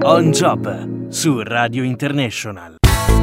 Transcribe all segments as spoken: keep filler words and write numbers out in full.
On Job su Radio International.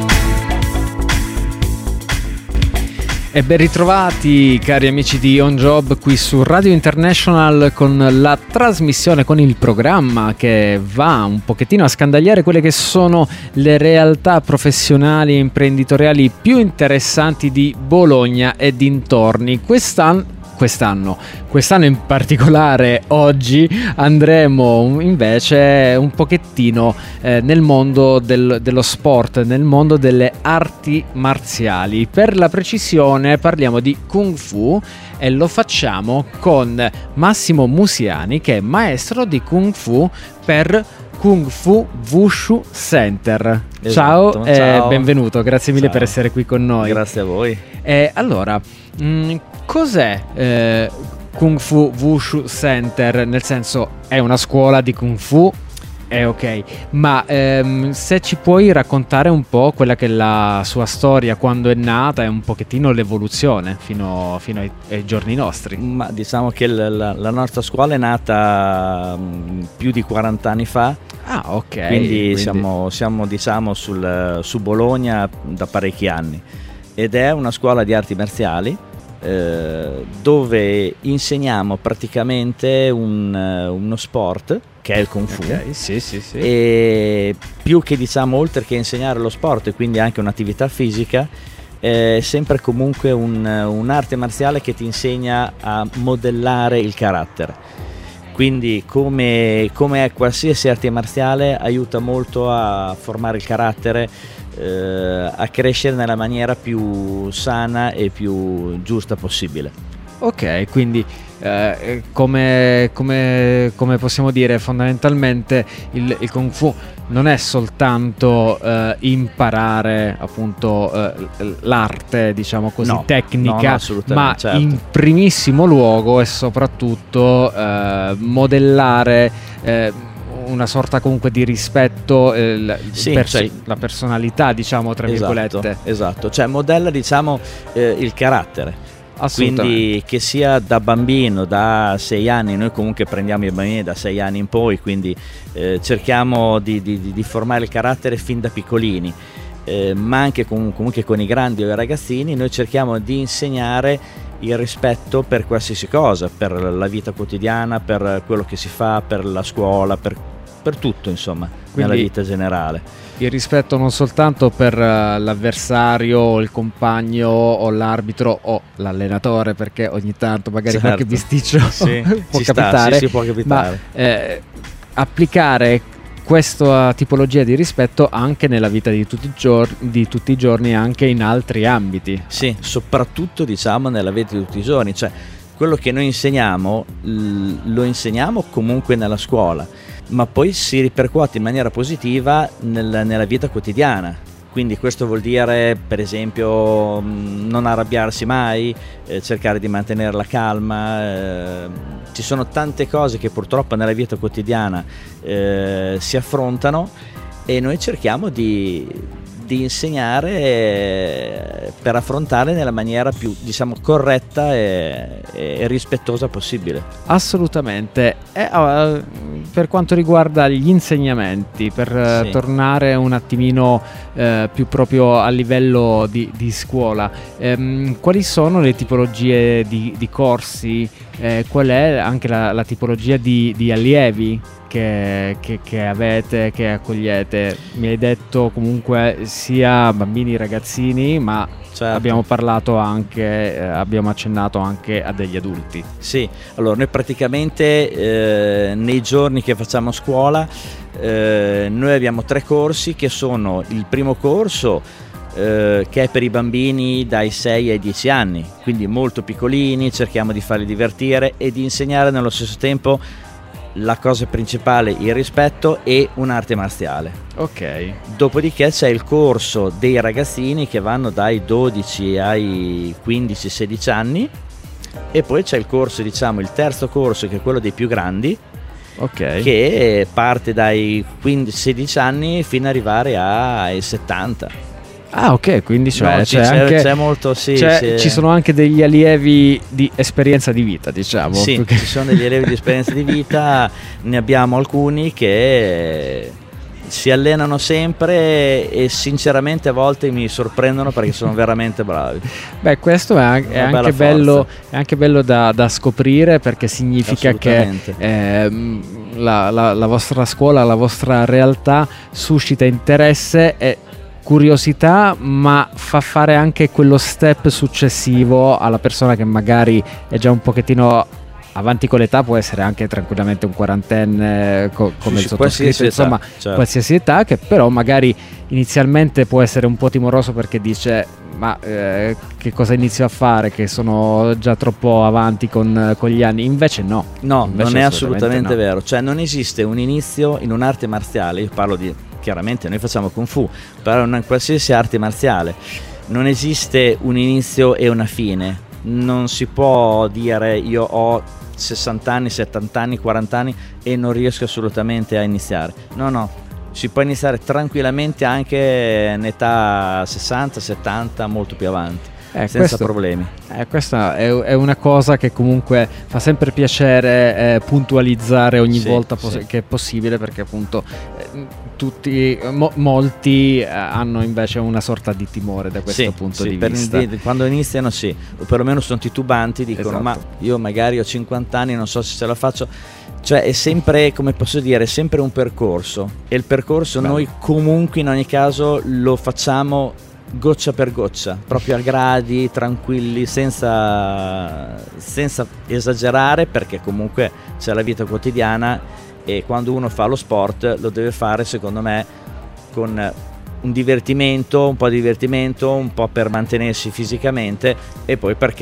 E ben ritrovati cari amici di On Job qui su Radio International con la trasmissione, con il programma che va un pochettino a scandagliare quelle che sono le realtà professionali e imprenditoriali più interessanti di Bologna e dintorni. Quest'anno Quest'anno, quest'anno in particolare, oggi andremo invece un pochettino eh, nel mondo del, dello sport, nel mondo delle arti marziali. Per la precisione parliamo di Kung Fu e lo facciamo con Massimo Musiani, che è maestro di Kung Fu per Kung Fu Wushu Center. Esatto, ciao e ciao. Benvenuto, grazie mille Ciao. per essere qui con noi. Grazie a voi. E allora, mh, cos'è eh, Kung Fu Wushu Center? Nel senso, è una scuola di Kung Fu, è ok, ma ehm, se ci puoi raccontare un po' quella che è la sua storia, quando è nata e un pochettino l'evoluzione fino, fino ai, ai giorni nostri. Ma diciamo che la, la, la nostra scuola è nata mh, più di quaranta anni fa. Ah, ok. Quindi, quindi... siamo, siamo diciamo sul, su Bologna da parecchi anni ed è una scuola di arti marziali eh, dove insegniamo praticamente un, uno sport che è il Kung Fu. Okay, sì, sì, sì. E più che diciamo oltre che insegnare lo sport e quindi anche un'attività fisica, è sempre comunque un, un'arte marziale che ti insegna a modellare il carattere. Quindi come, come è qualsiasi arte marziale, aiuta molto a formare il carattere, eh, a crescere nella maniera più sana e più giusta possibile. Ok, quindi eh, come, come, come possiamo dire, fondamentalmente il, il Kung Fu non è soltanto eh, imparare appunto eh, l'arte, diciamo così, No, tecnica, no, no, ma certo. in primissimo luogo e soprattutto eh, modellare eh, una sorta comunque di rispetto, eh, Sì, per cioè, la personalità, diciamo, tra esatto, virgolette. Esatto, cioè modella diciamo eh, il carattere. Quindi che sia da bambino, da sei anni, noi comunque prendiamo i bambini da sei anni in poi, quindi eh, cerchiamo di, di, di formare il carattere fin da piccolini, eh, ma anche com- comunque con i grandi o i ragazzini noi cerchiamo di insegnare il rispetto per qualsiasi cosa, per la vita quotidiana, per quello che si fa, per la scuola, per, per tutto insomma, quindi, nella vita generale. Il rispetto non soltanto per uh, l'avversario, o il compagno o l'arbitro o l'allenatore, perché ogni tanto magari certo. qualche bisticcio sì, può ci capitare, sta, sì, sì, può capitare. ma eh, applicare questa tipologia di rispetto anche nella vita di tutti i giorni, di tutti i giorni, anche in altri ambiti. Sì, soprattutto diciamo nella vita di tutti i giorni, cioè quello che noi insegniamo l- lo insegniamo comunque nella scuola, ma poi si ripercuote in maniera positiva nel, nella vita quotidiana. Quindi questo vuol dire per esempio non arrabbiarsi mai, eh, cercare di mantenere la calma, eh, ci sono tante cose che purtroppo nella vita quotidiana eh, si affrontano e noi cerchiamo di, di insegnare eh, per affrontarle nella maniera più diciamo corretta e, e rispettosa possibile. Assolutamente. E, uh, per quanto riguarda gli insegnamenti, per uh, Sì. tornare un attimino uh, più proprio a livello di, di scuola, um, quali sono le tipologie di, di corsi? Eh, qual è anche la, la tipologia di, di allievi che, che, che avete, che accogliete? Mi hai detto comunque sia bambini, ragazzini, ma Certo. abbiamo parlato anche, eh, abbiamo accennato anche a degli adulti. Sì, allora noi praticamente eh, nei giorni che facciamo scuola eh, noi abbiamo tre corsi che sono il primo corso eh, che è per i bambini dai sei ai dieci anni, quindi molto piccolini, cerchiamo di farli divertire e di insegnare nello stesso tempo la cosa principale, il rispetto e un'arte marziale. Ok. Dopodiché c'è il corso dei ragazzini che vanno dai dodici ai quindici sedici anni e poi c'è il corso, diciamo il terzo corso, che è quello dei più grandi, Ok. che parte dai quindici sedici anni fino ad arrivare ai settanta. Ah, ok, quindi cioè, No, sì, c'è, c'è, anche, c'è molto, sì, c'è- sì. ci sono anche degli allievi di esperienza di vita, diciamo. Sì, Perché- ci sono degli allievi di esperienza di vita, ne abbiamo alcuni che si allenano sempre e sinceramente a volte mi sorprendono perché sono veramente bravi. Beh, questo è anche, è anche bello, è anche bello da, da scoprire, perché significa che eh, la, la, la vostra scuola, la vostra realtà suscita interesse e curiosità, ma fa fare anche quello step successivo alla persona che magari è già un pochettino avanti con l'età, può essere anche tranquillamente un quarantenne co- come sì, il sottoscritto, insomma età, certo. qualsiasi età, che però magari inizialmente può essere un po' timoroso perché dice ma eh, che cosa inizio a fare, che sono già troppo avanti con, con gli anni. Invece no, no, invece non è assolutamente no. vero, cioè non esiste un inizio in un'arte marziale, io parlo di, chiaramente noi facciamo Kung Fu, però in qualsiasi arte marziale non esiste un inizio e una fine, non si può dire io ho sessanta anni, settanta anni, quaranta anni e non riesco assolutamente a iniziare. No, no, si può iniziare tranquillamente anche in età sessanta, settanta, molto più avanti. Eh, senza questo, problemi. Eh, questa è, è una cosa che comunque fa sempre piacere eh, puntualizzare ogni sì, volta poss- sì. che è possibile, perché appunto eh, tutti, mo- molti eh, hanno invece una sorta di timore da questo sì, punto sì, di per vista. In- quando iniziano sì, o perlomeno sono titubanti, dicono esatto. ma io magari ho cinquanta anni, non so se ce la faccio. Cioè è sempre, come posso dire, è sempre un percorso, e il percorso Beh. noi comunque in ogni caso lo facciamo goccia per goccia, proprio a gradi, tranquilli, senza, senza esagerare, perché comunque c'è la vita quotidiana e quando uno fa lo sport lo deve fare secondo me con un divertimento, un po' di divertimento, un po' per mantenersi fisicamente e poi perché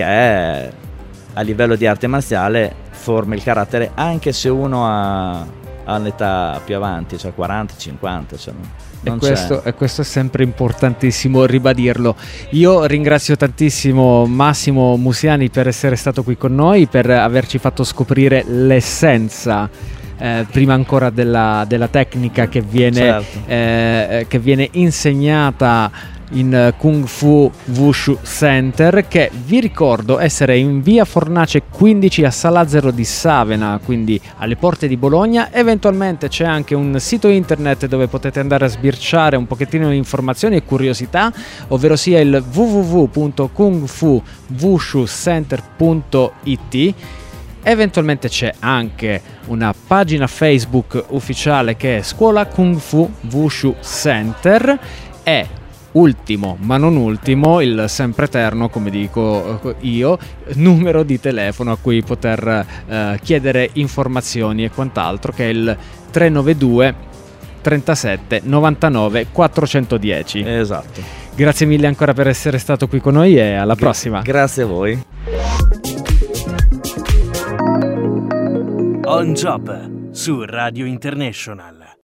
a livello di arte marziale forma il carattere, anche se uno ha, ha un'età più avanti, cioè quaranta cinquanta, cioè E questo, e questo è sempre importantissimo ribadirlo. Io ringrazio tantissimo Massimo Musiani per essere stato qui con noi, per averci fatto scoprire l'essenza eh, prima ancora della, della tecnica che viene, certo. eh, che viene insegnata in Kung Fu Wushu Center, che vi ricordo essere in via Fornace quindici a Salazzaro di Savena, quindi alle porte di Bologna. Eventualmente c'è anche un sito internet dove potete andare a sbirciare un pochettino di informazioni e curiosità, ovvero sia il w w w punto kung fu wushu center punto i t. Eventualmente c'è anche una pagina Facebook ufficiale che è Scuola Kung Fu Wushu Center, e ultimo ma non ultimo, il sempre eterno, come dico io, numero di telefono a cui poter eh, chiedere informazioni e quant'altro, che è il tre nove due trentasette novantanove quattrocentodieci. Esatto. Grazie mille ancora per essere stato qui con noi e alla prossima. Grazie a voi. On Job su Radio International.